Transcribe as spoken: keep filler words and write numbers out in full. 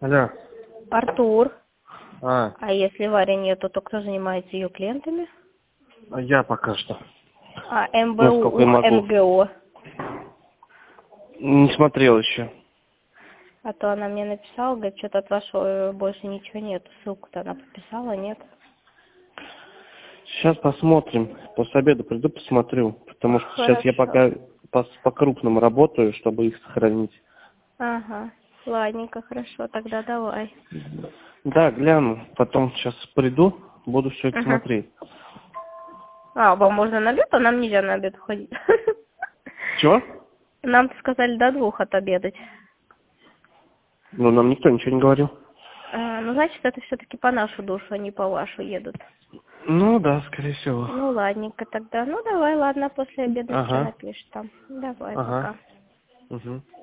Алло. Артур. А, А если Варя нету, то кто занимается ее клиентами? я пока что. А, Насколько я МБУ, могу. МГО. Не смотрел еще. А то она мне написала, говорит, что-то от вашего больше ничего нет. Ссылку-то она подписала, нет? Сейчас посмотрим. После обеда приду, посмотрю. Потому что сейчас я Хорошо. пока по, по крупному работаю, чтобы их сохранить. Ага. Ладненько, хорошо, тогда давай. Да, гляну. Потом сейчас приду, буду все это Ага. смотреть. А, вам можно на обед, а нам нельзя на обед ходить. Чего? Нам сказали до двух отобедать. Ну, нам никто ничего не говорил. А, ну, значит, это все-таки по нашу душу, а не по вашу едут. Ну, да, скорее всего. Ну, ладненько тогда. Ну, давай, ладно, после обеда что Ага. напишешь там. Давай, Ага. пока. Угу.